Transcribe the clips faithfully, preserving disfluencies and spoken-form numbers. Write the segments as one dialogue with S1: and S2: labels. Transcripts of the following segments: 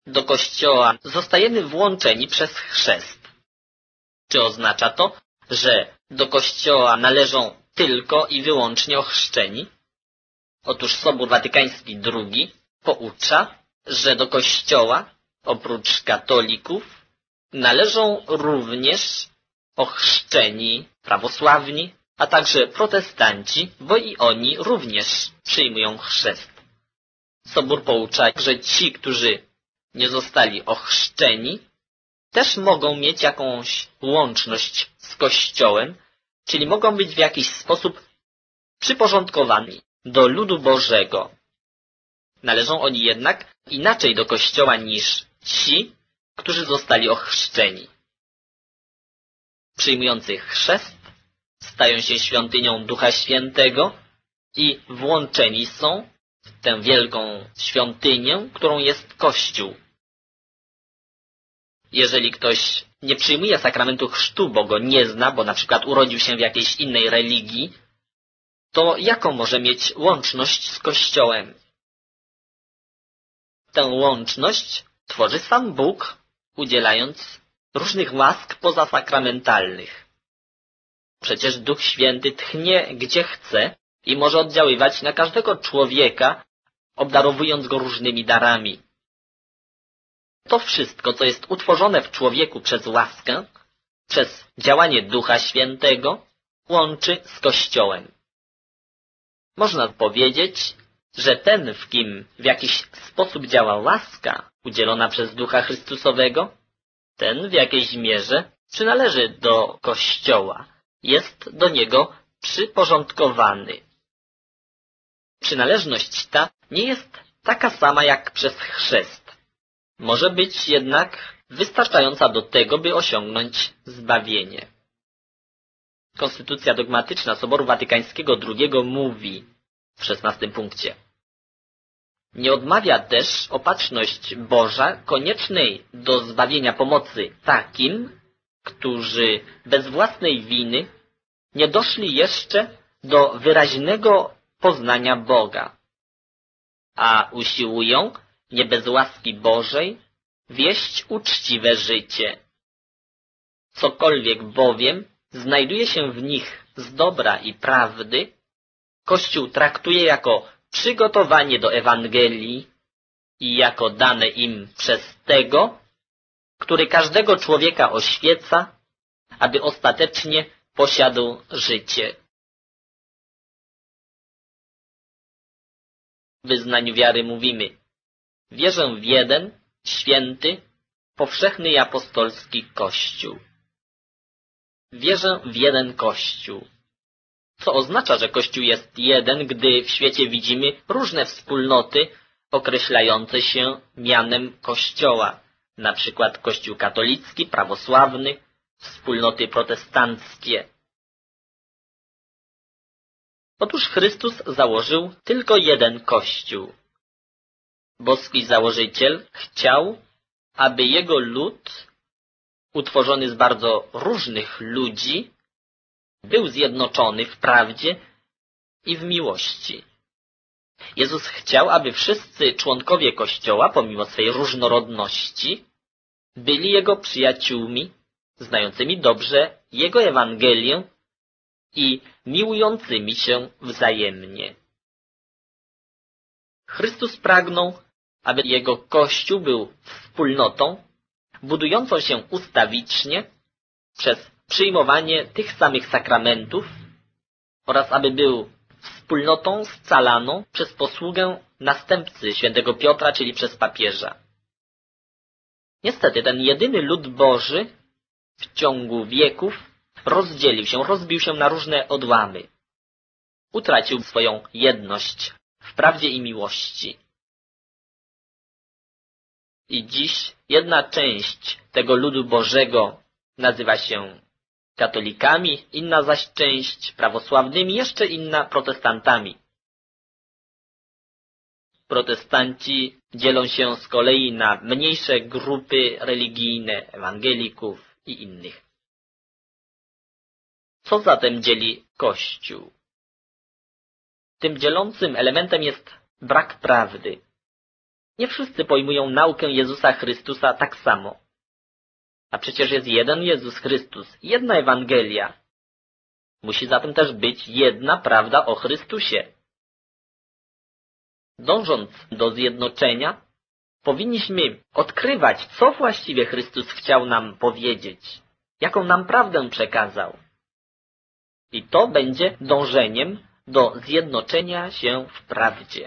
S1: do Kościoła zostajemy włączeni przez chrzest. Czy oznacza to, że do Kościoła należą tylko i wyłącznie ochrzczeni? Otóż Sobór Watykański drugi poucza, że do Kościoła, oprócz katolików, należą również ochrzczeni prawosławni, a także protestanci, bo i oni również przyjmują chrzest. Sobór poucza, że ci, którzy nie zostali ochrzczeni, też mogą mieć jakąś łączność z Kościołem, czyli mogą być w jakiś sposób przyporządkowani do ludu Bożego. Należą oni jednak inaczej do Kościoła niż ci, którzy zostali ochrzczeni. Przyjmujący chrzest stają się świątynią Ducha Świętego i włączeni są w tę wielką świątynię, którą jest Kościół. Jeżeli ktoś nie przyjmuje sakramentu chrztu, bo go nie zna, bo na przykład urodził się w jakiejś innej religii, to jaką może mieć łączność z Kościołem? Tę łączność tworzy sam Bóg, udzielając różnych łask pozasakramentalnych. Przecież Duch Święty tchnie gdzie chce i może oddziaływać na każdego człowieka, obdarowując go różnymi darami. To wszystko, co jest utworzone w człowieku przez łaskę, przez działanie Ducha Świętego, łączy z Kościołem. Można powiedzieć, że ten, w kim w jakiś sposób działa łaska udzielona przez Ducha Chrystusowego, ten w jakiejś mierze przynależy do Kościoła, jest do niego przyporządkowany. Przynależność ta nie jest taka sama jak przez chrzest. Może być jednak wystarczająca do tego, by osiągnąć zbawienie. Konstytucja dogmatyczna Soboru Watykańskiego drugiego mówi w szesnastym punkcie: nie odmawia też opatrzność Boża koniecznej do zbawienia pomocy takim, którzy bez własnej winy nie doszli jeszcze do wyraźnego poznania Boga, a usiłują, nie bez łaski Bożej, wieść uczciwe życie. Cokolwiek bowiem znajduje się w nich z dobra i prawdy, Kościół traktuje jako przygotowanie do Ewangelii i jako dane im przez tego, który każdego człowieka oświeca, aby ostatecznie posiadł życie. W wyznaniu wiary mówimy: wierzę w jeden, święty, powszechny i apostolski Kościół. Wierzę w jeden Kościół. Co oznacza, że Kościół jest jeden, gdy w świecie widzimy różne wspólnoty określające się mianem Kościoła, na przykład Kościół katolicki, prawosławny, wspólnoty protestanckie. Otóż Chrystus założył tylko jeden Kościół. Boski założyciel chciał, aby jego lud, utworzony z bardzo różnych ludzi, był zjednoczony w prawdzie i w miłości. Jezus chciał, aby wszyscy członkowie Kościoła, pomimo swej różnorodności, byli Jego przyjaciółmi, znającymi dobrze Jego Ewangelię i miłującymi się wzajemnie. Chrystus pragnął, aby Jego Kościół był wspólnotą, budującą się ustawicznie przez przyjmowanie tych samych sakramentów oraz aby był wspólnotą scalaną przez posługę następcy świętego Piotra, czyli przez papieża. Niestety ten jedyny lud Boży w ciągu wieków rozdzielił się, rozbił się na różne odłamy. Utracił swoją jedność w prawdzie i miłości. I dziś jedna część tego ludu Bożego nazywa się katolikami, inna zaś część prawosławnymi, jeszcze inna protestantami. Protestanci dzielą się z kolei na mniejsze grupy religijne, ewangelików i innych. Co zatem dzieli Kościół? Tym dzielącym elementem jest brak prawdy. nie wszyscy pojmują naukę Jezusa Chrystusa tak samo. A przecież jest jeden Jezus Chrystus, jedna Ewangelia. Musi zatem też być jedna prawda o Chrystusie. Dążąc do zjednoczenia, powinniśmy odkrywać, co właściwie Chrystus chciał nam powiedzieć, jaką nam prawdę przekazał. I to będzie dążeniem do zjednoczenia się w prawdzie.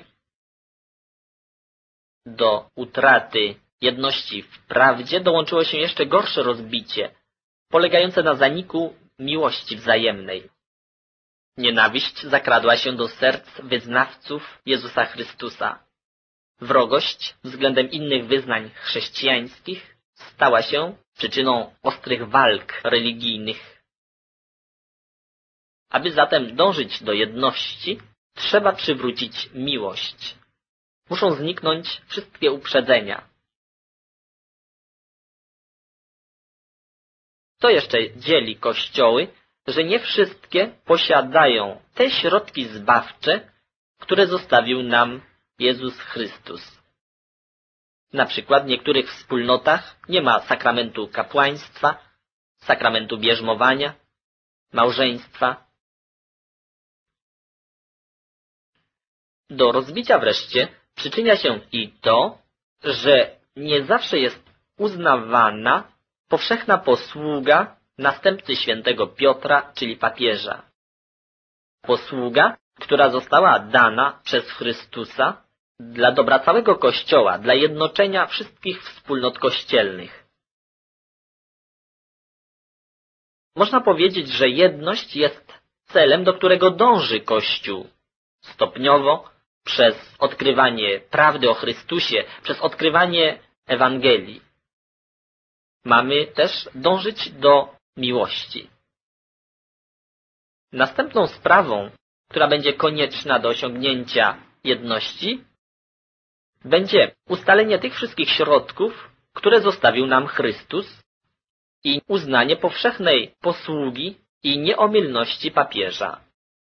S1: Do utraty jedności w prawdzie dołączyło się jeszcze gorsze rozbicie, polegające na zaniku miłości wzajemnej. Nienawiść zakradła się do serc wyznawców Jezusa Chrystusa. Wrogość względem innych wyznań chrześcijańskich stała się przyczyną ostrych walk religijnych. Aby zatem dążyć do jedności, trzeba przywrócić miłość. Muszą zniknąć wszystkie uprzedzenia. To jeszcze dzieli kościoły, że nie wszystkie posiadają te środki zbawcze, które zostawił nam Jezus Chrystus. Na przykład w niektórych wspólnotach nie ma sakramentu kapłaństwa, sakramentu bierzmowania, małżeństwa. Do rozbicia wreszcie przyczynia się i to, że nie zawsze jest uznawana powszechna posługa następcy świętego Piotra, czyli papieża. Posługa, która została dana przez Chrystusa dla dobra całego Kościoła, dla jednoczenia wszystkich wspólnot kościelnych. Można powiedzieć, że jedność jest celem, do którego dąży Kościół. Stopniowo, przez odkrywanie prawdy o Chrystusie, przez odkrywanie Ewangelii. Mamy też dążyć do miłości. Następną sprawą, która będzie konieczna do osiągnięcia jedności, będzie ustalenie tych wszystkich środków, które zostawił nam Chrystus i uznanie powszechnej posługi i nieomylności papieża.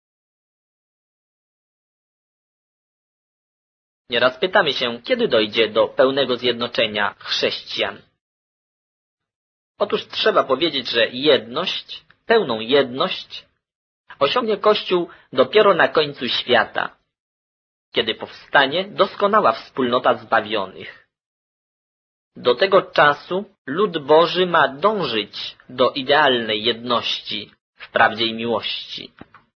S1: Nieraz pytamy się, kiedy dojdzie do pełnego zjednoczenia chrześcijan. Otóż trzeba powiedzieć, że jedność, pełną jedność, osiągnie Kościół dopiero na końcu świata, kiedy powstanie doskonała wspólnota zbawionych. Do tego czasu lud Boży ma dążyć do idealnej jedności w prawdzie i miłości.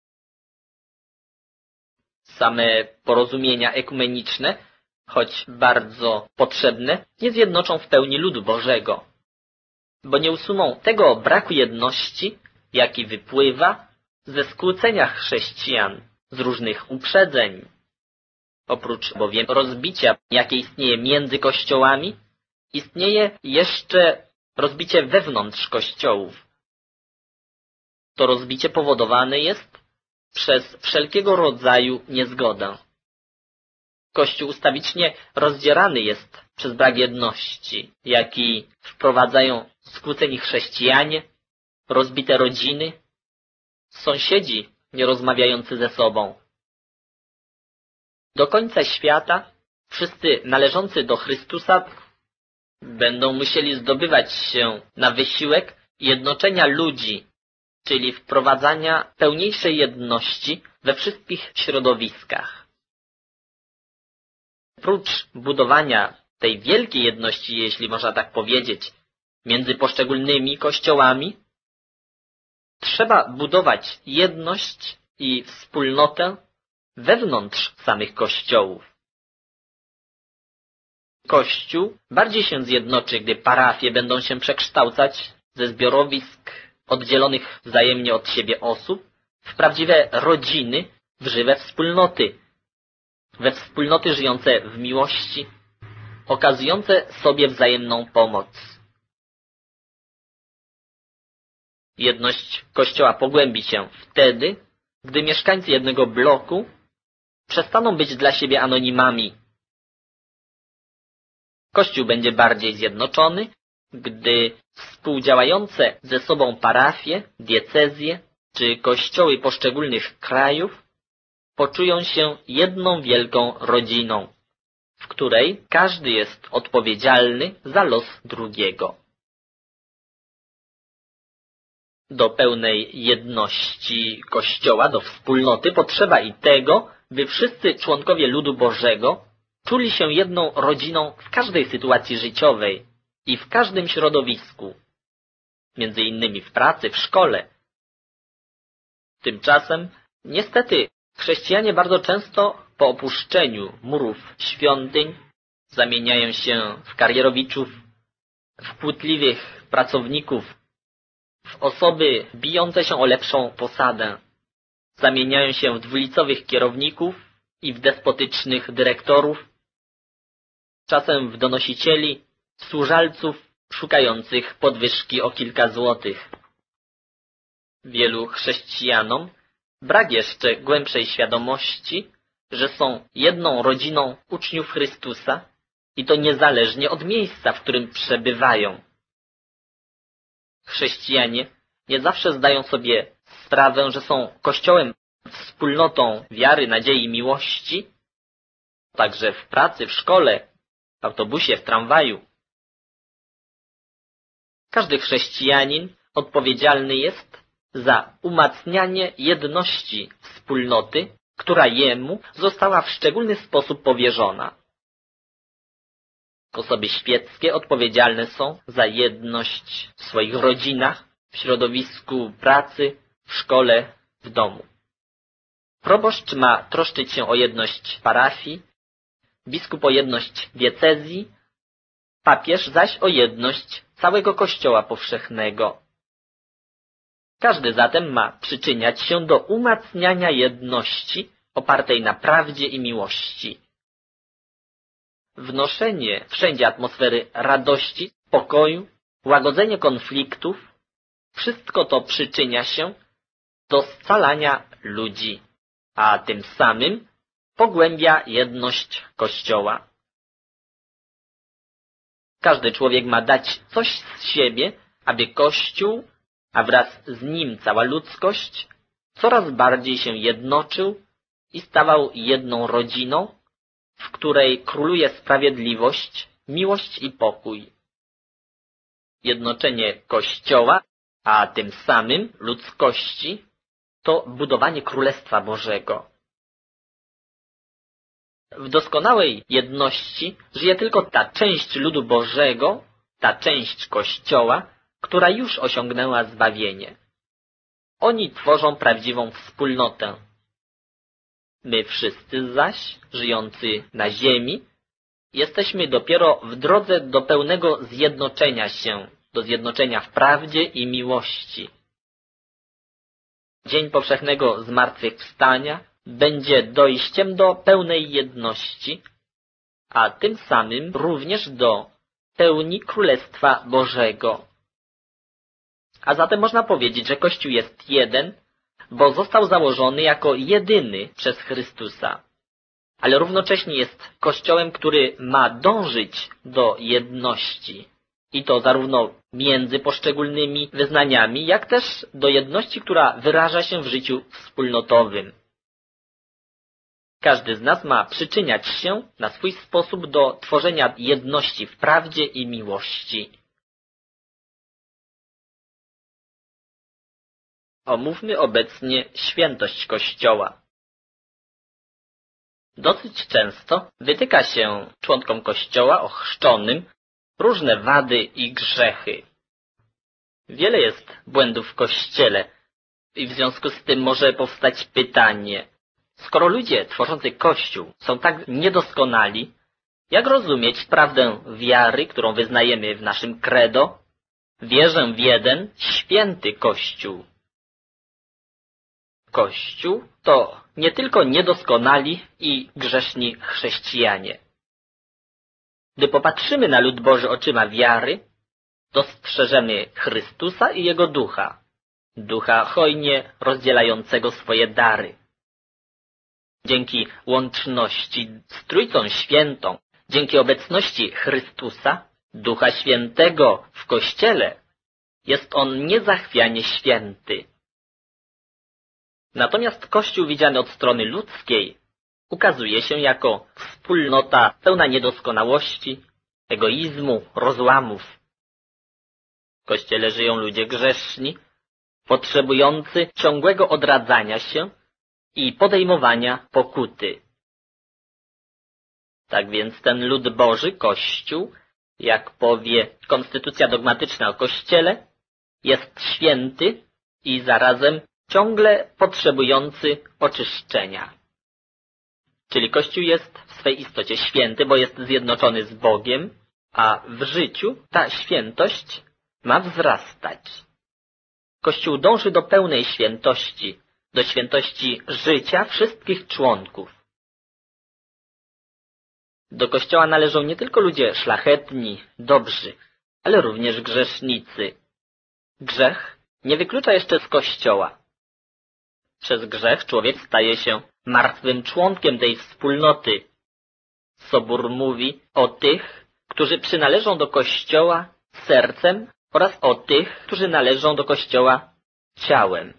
S1: Same porozumienia ekumeniczne, choć bardzo potrzebne, nie zjednoczą w pełni ludu Bożego, bo nie usuną tego braku jedności, jaki wypływa ze skłócenia chrześcijan z różnych uprzedzeń. Oprócz bowiem rozbicia, jakie istnieje między kościołami, istnieje jeszcze rozbicie wewnątrz kościołów. To rozbicie powodowane jest przez wszelkiego rodzaju niezgodę. Kościół ustawicznie rozdzierany jest przez brak jedności, jaki wprowadzają skłóceni chrześcijanie, rozbite rodziny, sąsiedzi nierozmawiający ze sobą. Do końca świata wszyscy należący do Chrystusa będą musieli zdobywać się na wysiłek jednoczenia ludzi, czyli wprowadzania pełniejszej jedności we wszystkich środowiskach. Prócz budowania tej wielkiej jedności, jeśli można tak powiedzieć, między poszczególnymi kościołami, trzeba budować jedność i wspólnotę wewnątrz samych kościołów. Kościół bardziej się zjednoczy, gdy parafie będą się przekształcać ze zbiorowisk oddzielonych wzajemnie od siebie osób w prawdziwe rodziny, w żywe wspólnoty, we wspólnoty żyjące w miłości, okazujące sobie wzajemną pomoc. Jedność Kościoła pogłębi się wtedy, gdy mieszkańcy jednego bloku przestaną być dla siebie anonimami. Kościół będzie bardziej zjednoczony, gdy współdziałające ze sobą parafie, diecezje czy kościoły poszczególnych krajów poczują się jedną wielką rodziną, w której każdy jest odpowiedzialny za los drugiego. Do pełnej jedności Kościoła, do wspólnoty potrzeba i tego, by wszyscy członkowie ludu Bożego czuli się jedną rodziną w każdej sytuacji życiowej i w każdym środowisku, między innymi w pracy, w szkole. Tymczasem, niestety, chrześcijanie bardzo często po opuszczeniu murów świątyń zamieniają się w karierowiczów, w płótliwych pracowników, w osoby bijące się o lepszą posadę. Zamieniają się w dwulicowych kierowników i w despotycznych dyrektorów, czasem w donosicieli, służalców szukających podwyżki o kilka złotych. Wielu chrześcijanom brak jeszcze głębszej świadomości, że są jedną rodziną uczniów Chrystusa i to niezależnie od miejsca, w którym przebywają. Chrześcijanie nie zawsze zdają sobie sprawę, że są Kościołem, wspólnotą wiary, nadziei, miłości, także w pracy, w szkole, w autobusie, w tramwaju. Każdy chrześcijanin odpowiedzialny jest za umacnianie jedności wspólnoty, która jemu została w szczególny sposób powierzona. Osoby świeckie odpowiedzialne są za jedność w swoich rodzinach, w środowisku pracy, w szkole, w domu. Proboszcz ma troszczyć się o jedność parafii, biskup o jedność diecezji, papież zaś o jedność całego Kościoła powszechnego. Każdy zatem ma przyczyniać się do umacniania jedności opartej na prawdzie i miłości. Wnoszenie wszędzie atmosfery radości, pokoju, łagodzenie konfliktów, wszystko to przyczynia się do scalania ludzi, a tym samym pogłębia jedność Kościoła. Każdy człowiek ma dać coś z siebie, aby Kościół, a wraz z nim cała ludzkość, coraz bardziej się jednoczył i stawał jedną rodziną, w której króluje sprawiedliwość, miłość i pokój. Jednoczenie Kościoła, a tym samym ludzkości, to budowanie Królestwa Bożego. W doskonałej jedności żyje tylko ta część ludu Bożego, ta część Kościoła, która już osiągnęła zbawienie. Oni tworzą prawdziwą wspólnotę. My wszyscy zaś, żyjący na ziemi, jesteśmy dopiero w drodze do pełnego zjednoczenia się, do zjednoczenia w prawdzie i miłości. Dzień powszechnego zmartwychwstania będzie dojściem do pełnej jedności, a tym samym również do pełni Królestwa Bożego. A zatem można powiedzieć, że Kościół jest jeden, bo został założony jako jedyny przez Chrystusa. Ale równocześnie jest Kościołem, który ma dążyć do jedności. I to zarówno między poszczególnymi wyznaniami, jak też do jedności, która wyraża się w życiu wspólnotowym. Każdy z nas ma przyczyniać się na swój sposób do tworzenia jedności w prawdzie i miłości. Omówmy obecnie świętość Kościoła. Dosyć często wytyka się członkom Kościoła ochrzczonym różne wady i grzechy. Wiele jest błędów w Kościele i w związku z tym może powstać pytanie, skoro ludzie tworzący Kościół są tak niedoskonali, jak rozumieć prawdę wiary, którą wyznajemy w naszym credo? Wierzę w jeden święty Kościół. Kościół to nie tylko niedoskonali i grzeszni chrześcijanie. Gdy popatrzymy na lud Boży oczyma wiary, dostrzeżemy Chrystusa i Jego Ducha, Ducha hojnie rozdzielającego swoje dary. Dzięki łączności z Trójcą Świętą, dzięki obecności Chrystusa, Ducha Świętego w Kościele, jest On niezachwianie święty. Natomiast Kościół widziany od strony ludzkiej ukazuje się jako wspólnota pełna niedoskonałości, egoizmu, rozłamów. W Kościele żyją ludzie grzeszni, potrzebujący ciągłego odradzania się i podejmowania pokuty. Tak więc ten lud Boży, Kościół, jak powie konstytucja dogmatyczna o Kościele, jest święty i zarazem ciągle potrzebujący oczyszczenia. Czyli Kościół jest w swej istocie święty, bo jest zjednoczony z Bogiem, a w życiu ta świętość ma wzrastać. Kościół dąży do pełnej świętości, do świętości życia wszystkich członków. Do Kościoła należą nie tylko ludzie szlachetni, dobrzy, ale również grzesznicy. Grzech nie wyklucza jeszcze z Kościoła. Przez grzech człowiek staje się martwym członkiem tej wspólnoty. Sobór mówi o tych, którzy przynależą do Kościoła sercem oraz o tych, którzy należą do Kościoła ciałem.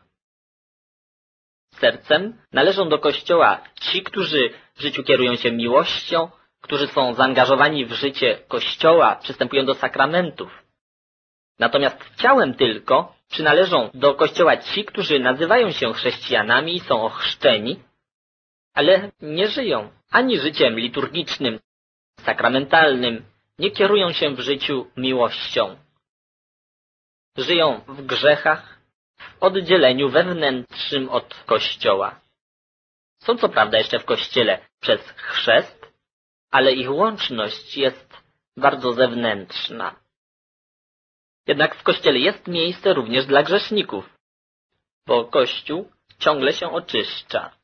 S1: Sercem należą do Kościoła ci, którzy w życiu kierują się miłością, którzy są zaangażowani w życie Kościoła, przystępują do sakramentów. Natomiast ciałem tylko przynależą do Kościoła ci, którzy nazywają się chrześcijanami i są ochrzczeni, ale nie żyją ani życiem liturgicznym, sakramentalnym, nie kierują się w życiu miłością. Żyją w grzechach, w oddzieleniu wewnętrznym od Kościoła. Są co prawda jeszcze w Kościele przez chrzest, ale ich łączność jest bardzo zewnętrzna. Jednak w Kościele jest miejsce również dla grzeszników, bo Kościół ciągle się oczyszcza.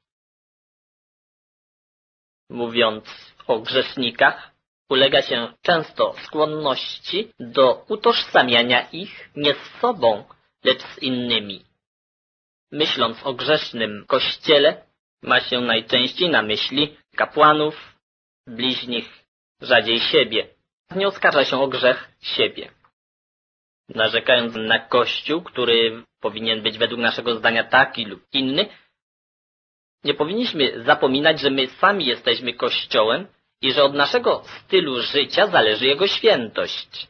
S1: Mówiąc o grzesznikach, ulega się często skłonności do utożsamiania ich nie z sobą, lecz z innymi. Myśląc o grzesznym Kościele, ma się najczęściej na myśli kapłanów, bliźnich, rzadziej siebie. Nie oskarża się o grzech siebie. Narzekając na Kościół, który powinien być według naszego zdania taki lub inny, nie powinniśmy zapominać, że my sami jesteśmy Kościołem i że od naszego stylu życia zależy jego świętość.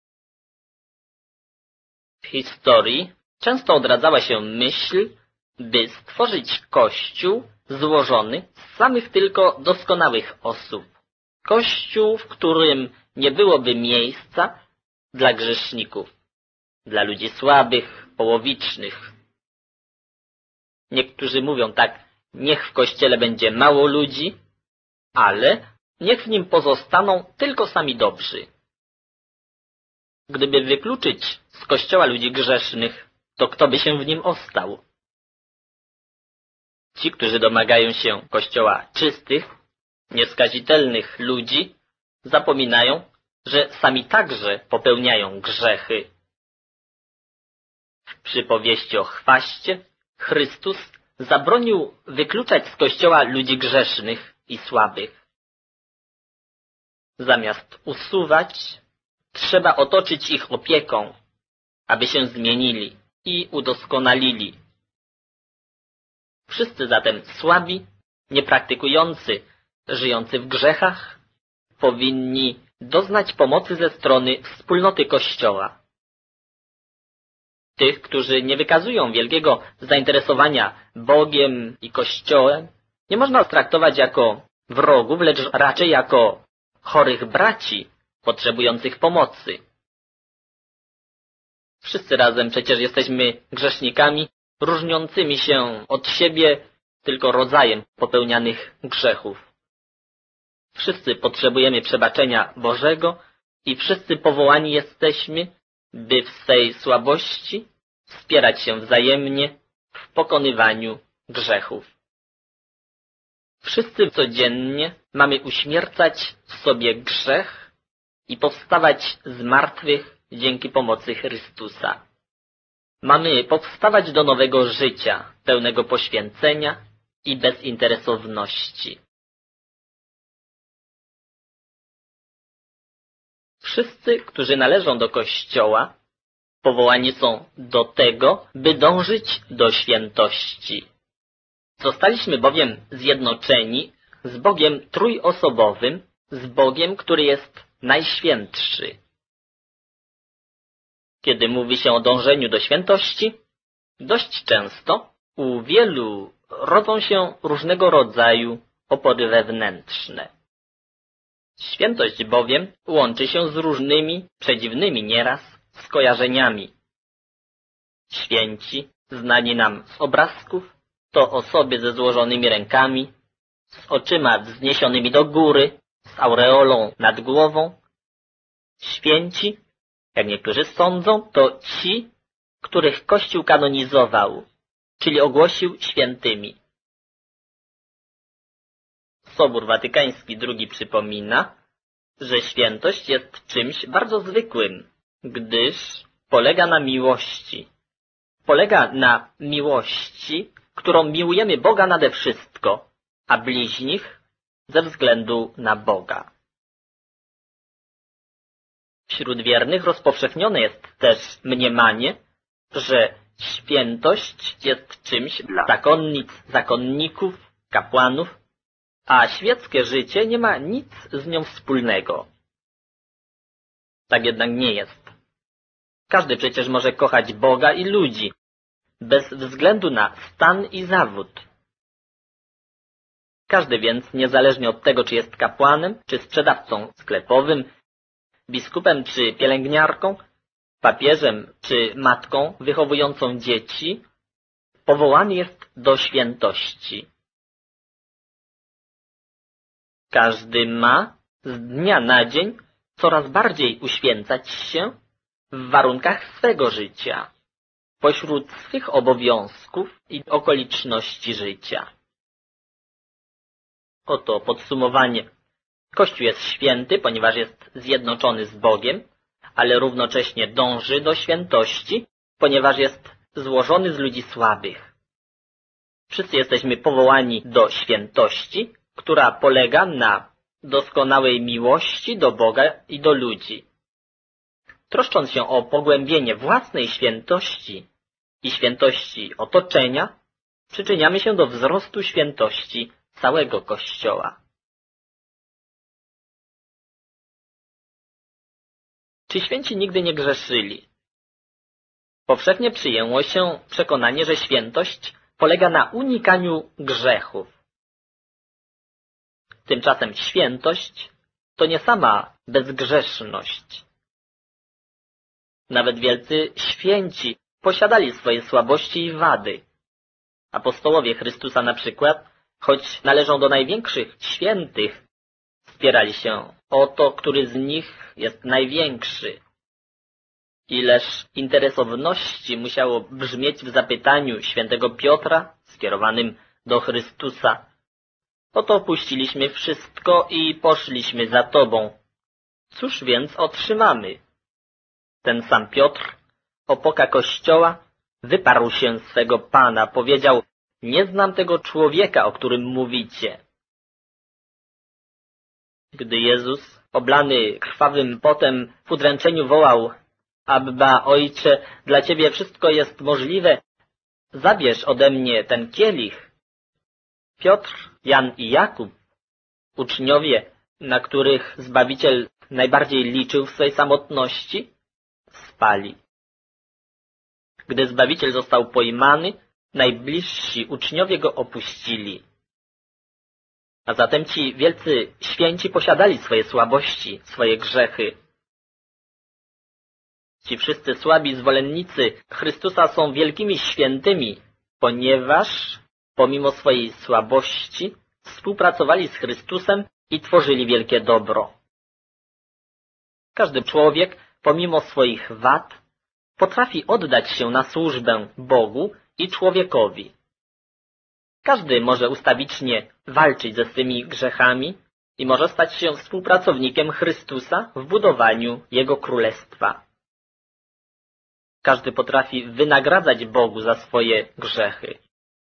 S1: W historii często odradzała się myśl, by stworzyć Kościół złożony z samych tylko doskonałych osób. Kościół, w którym nie byłoby miejsca dla grzeszników, dla ludzi słabych, połowicznych. Niektórzy mówią tak, niech w Kościele będzie mało ludzi, ale niech w nim pozostaną tylko sami dobrzy. Gdyby wykluczyć z Kościoła ludzi grzesznych, to kto by się w nim ostał? Ci, którzy domagają się Kościoła czystych, nieskazitelnych ludzi, zapominają, że sami także popełniają grzechy. W przypowieści o chwaście Chrystus zabronił wykluczać z Kościoła ludzi grzesznych i słabych. Zamiast usuwać, trzeba otoczyć ich opieką, aby się zmienili i udoskonalili. Wszyscy zatem słabi, niepraktykujący, żyjący w grzechach, powinni doznać pomocy ze strony wspólnoty Kościoła. Tych, którzy nie wykazują wielkiego zainteresowania Bogiem i Kościołem, nie można traktować jako wrogów, lecz raczej jako chorych braci potrzebujących pomocy. Wszyscy razem przecież jesteśmy grzesznikami, różniącymi się od siebie tylko rodzajem popełnianych grzechów. Wszyscy potrzebujemy przebaczenia Bożego i wszyscy powołani jesteśmy, by w swej słabości wspierać się wzajemnie w pokonywaniu grzechów. Wszyscy codziennie mamy uśmiercać w sobie grzech i powstawać z martwych dzięki pomocy Chrystusa. Mamy powstawać do nowego życia, pełnego poświęcenia i bezinteresowności. Wszyscy, którzy należą do Kościoła, powołani są do tego, by dążyć do świętości. Zostaliśmy bowiem zjednoczeni z Bogiem trójosobowym, z Bogiem, który jest najświętszy. Kiedy mówi się o dążeniu do świętości, dość często u wielu rodzą się różnego rodzaju opory wewnętrzne. Świętość bowiem łączy się z różnymi, przedziwnymi nieraz, skojarzeniami. Święci, znani nam z obrazków, to osoby ze złożonymi rękami, z oczyma wzniesionymi do góry, z aureolą nad głową. Święci, jak niektórzy sądzą, to ci, których Kościół kanonizował, czyli ogłosił świętymi. Sobór Watykański drugi przypomina, że świętość jest czymś bardzo zwykłym, gdyż polega na miłości. Polega na miłości, którą miłujemy Boga nade wszystko, a bliźnich ze względu na Boga. Wśród wiernych rozpowszechnione jest też mniemanie, że świętość jest czymś dla zakonnic, zakonników, kapłanów, a świeckie życie nie ma nic z nią wspólnego. Tak jednak nie jest. Każdy przecież może kochać Boga i ludzi, bez względu na stan i zawód. Każdy więc, niezależnie od tego, czy jest kapłanem, czy sprzedawcą sklepowym, biskupem czy pielęgniarką, papieżem czy matką wychowującą dzieci, powołany jest do świętości. Każdy ma z dnia na dzień coraz bardziej uświęcać się w warunkach swego życia, pośród swych obowiązków i okoliczności życia. Oto podsumowanie. Kościół jest święty, ponieważ jest zjednoczony z Bogiem, ale równocześnie dąży do świętości, ponieważ jest złożony z ludzi słabych. Wszyscy jesteśmy powołani do świętości, która polega na doskonałej miłości do Boga i do ludzi. Troszcząc się o pogłębienie własnej świętości i świętości otoczenia, przyczyniamy się do wzrostu świętości całego Kościoła. Czy święci nigdy nie grzeszyli? Powszechnie przyjęło się przekonanie, że świętość polega na unikaniu grzechów. Tymczasem świętość to nie sama bezgrzeszność. Nawet wielcy święci posiadali swoje słabości i wady. Apostołowie Chrystusa na przykład, choć należą do największych świętych, spierali się o to, który z nich jest największy. Ileż interesowności musiało brzmieć w zapytaniu świętego Piotra skierowanym do Chrystusa. Oto opuściliśmy wszystko i poszliśmy za Tobą. Cóż więc otrzymamy? Ten sam Piotr, opoka Kościoła, wyparł się swego Pana, powiedział: nie znam tego człowieka, o którym mówicie. Gdy Jezus, oblany krwawym potem, w udręczeniu wołał: Abba, Ojcze, dla Ciebie wszystko jest możliwe, zabierz ode mnie ten kielich. Piotr, Jan i Jakub, uczniowie, na których Zbawiciel najbardziej liczył w swej samotności, spali. Gdy Zbawiciel został pojmany, najbliżsi uczniowie go opuścili. A zatem ci wielcy święci posiadali swoje słabości, swoje grzechy. Ci wszyscy słabi zwolennicy Chrystusa są wielkimi świętymi, ponieważ pomimo swojej słabości współpracowali z Chrystusem i tworzyli wielkie dobro. Każdy człowiek, pomimo swoich wad, potrafi oddać się na służbę Bogu i człowiekowi. Każdy może ustawicznie walczyć ze swymi grzechami i może stać się współpracownikiem Chrystusa w budowaniu Jego Królestwa. Każdy potrafi wynagradzać Bogu za swoje grzechy.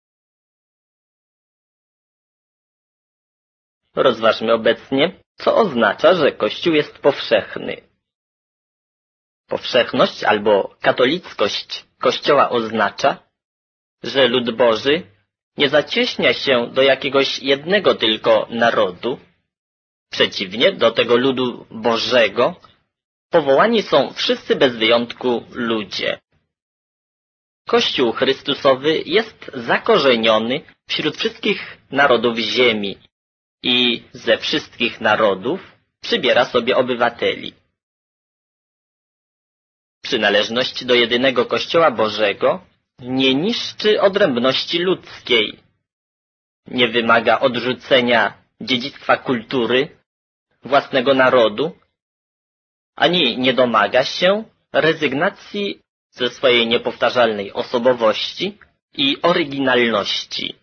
S1: Rozważmy obecnie, co oznacza, że Kościół jest powszechny. Powszechność albo katolickość Kościoła oznacza, że lud Boży nie zacieśnia się do jakiegoś jednego tylko narodu. Przeciwnie, do tego ludu Bożego powołani są wszyscy bez wyjątku ludzie. Kościół Chrystusowy jest zakorzeniony wśród wszystkich narodów ziemi i ze wszystkich narodów przybiera sobie obywateli. Przynależność do jedynego Kościoła Bożego nie niszczy odrębności ludzkiej, nie wymaga odrzucenia dziedzictwa kultury własnego narodu, ani nie domaga się rezygnacji ze swojej niepowtarzalnej osobowości i oryginalności.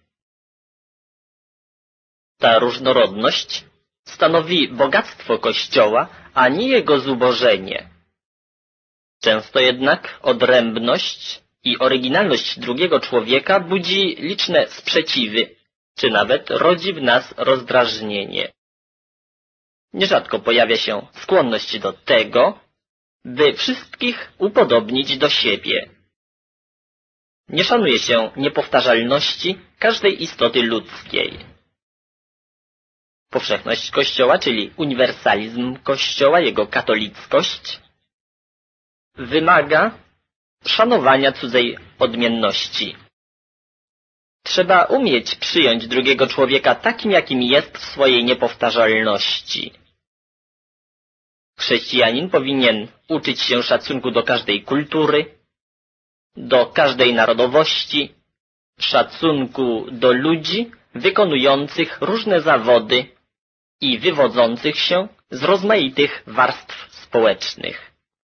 S1: Ta różnorodność stanowi bogactwo Kościoła, a nie jego zubożenie. Często jednak odrębność i oryginalność drugiego człowieka budzi liczne sprzeciwy, czy nawet rodzi w nas rozdrażnienie. Nierzadko pojawia się skłonność do tego, by wszystkich upodobnić do siebie. Nie szanuje się niepowtarzalności każdej istoty ludzkiej. Powszechność Kościoła, czyli uniwersalizm Kościoła, jego katolickość, wymaga szanowania cudzej odmienności. Trzeba umieć przyjąć drugiego człowieka takim, jakim jest w swojej niepowtarzalności. Chrześcijanin powinien uczyć się szacunku do każdej kultury, do każdej narodowości, szacunku do ludzi wykonujących różne zawody i wywodzących się z rozmaitych warstw społecznych.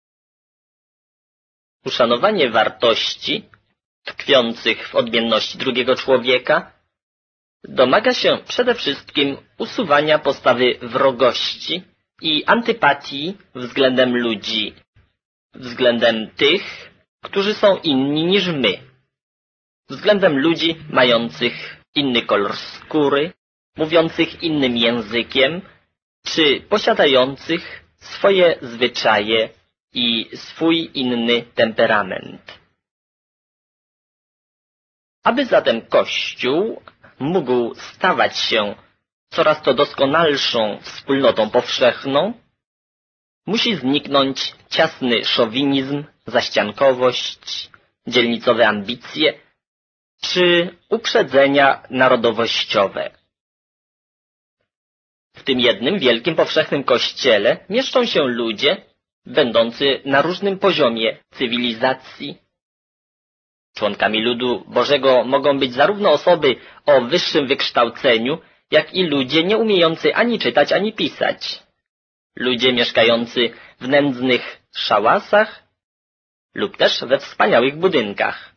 S1: Uszanowanie wartości tkwiących w odmienności drugiego człowieka domaga się przede wszystkim usuwania postawy wrogości i antypatii względem ludzi, względem tych, którzy są inni niż my, względem ludzi mających inny kolor skóry, mówiących innym językiem, czy posiadających swoje zwyczaje i swój inny temperament. Aby zatem Kościół mógł stawać się coraz to doskonalszą wspólnotą powszechną, musi zniknąć ciasny szowinizm, zaściankowość, dzielnicowe ambicje czy uprzedzenia narodowościowe. W tym jednym wielkim powszechnym Kościele mieszczą się ludzie, będący na różnym poziomie cywilizacji. Członkami ludu Bożego mogą być zarówno osoby o wyższym wykształceniu, jak i ludzie nie umiejący ani czytać, ani pisać. Ludzie mieszkający w nędznych szałasach lub też we wspaniałych budynkach.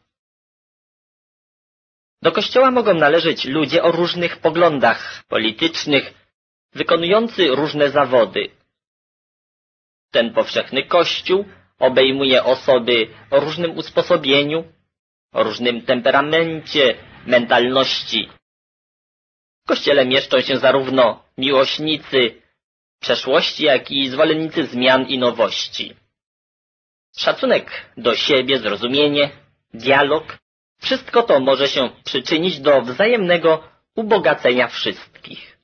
S1: Do Kościoła mogą należeć ludzie o różnych poglądach politycznych, wykonujący różne zawody. Ten powszechny Kościół obejmuje osoby o różnym usposobieniu, o różnym temperamencie, mentalności. W Kościele mieszczą się zarówno miłośnicy przeszłości, jak i zwolennicy zmian i nowości. Szacunek do siebie, zrozumienie, dialog, wszystko to może się przyczynić do wzajemnego ubogacenia wszystkich.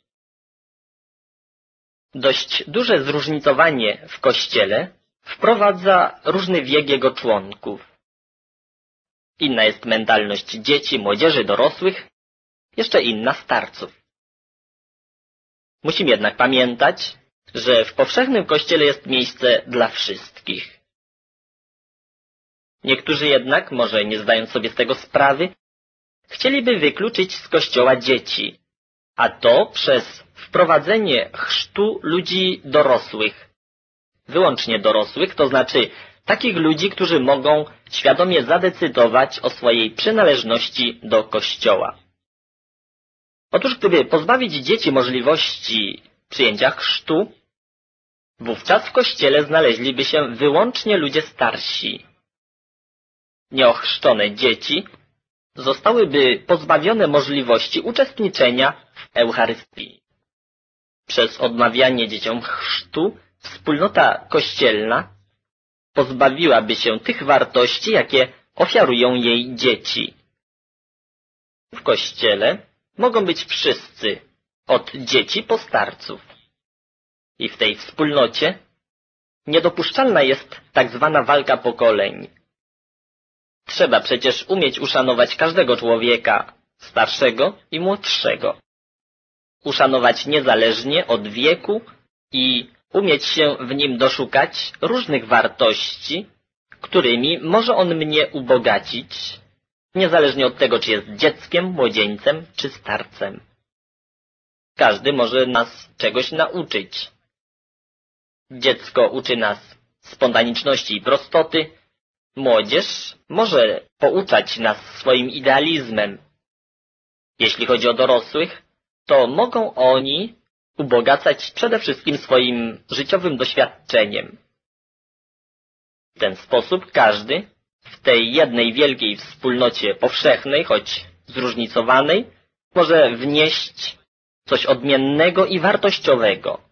S1: Dość duże zróżnicowanie w Kościele wprowadza różny wiek jego członków. Inna jest mentalność dzieci, młodzieży, dorosłych, jeszcze inna starców. Musimy jednak pamiętać, że w powszechnym Kościele jest miejsce dla wszystkich. Niektórzy jednak, może nie zdając sobie z tego sprawy, chcieliby wykluczyć z Kościoła dzieci, a to przez wprowadzenie chrztu ludzi dorosłych. Wyłącznie dorosłych, to znaczy takich ludzi, którzy mogą świadomie zadecydować o swojej przynależności do Kościoła. Otóż gdyby pozbawić dzieci możliwości przyjęcia chrztu, wówczas w Kościele znaleźliby się wyłącznie ludzie starsi. Nieochrzczone dzieci zostałyby pozbawione możliwości uczestniczenia w Eucharystii. Przez odmawianie dzieciom chrztu wspólnota kościelna pozbawiłaby się tych wartości, jakie ofiarują jej dzieci. W Kościele mogą być wszyscy, od dzieci po starców. I w tej wspólnocie niedopuszczalna jest tak zwana walka pokoleń. Trzeba przecież umieć uszanować każdego człowieka, starszego i młodszego. Uszanować niezależnie od wieku i umieć się w nim doszukać różnych wartości, którymi może on mnie ubogacić, niezależnie od tego, czy jest dzieckiem, młodzieńcem czy starcem. Każdy może nas czegoś nauczyć. Dziecko uczy nas spontaniczności i prostoty, młodzież może pouczać nas swoim idealizmem. Jeśli chodzi o dorosłych, to mogą oni ubogacać przede wszystkim swoim życiowym doświadczeniem. W ten sposób każdy w tej jednej wielkiej wspólnocie powszechnej, choć zróżnicowanej, może wnieść coś odmiennego i wartościowego.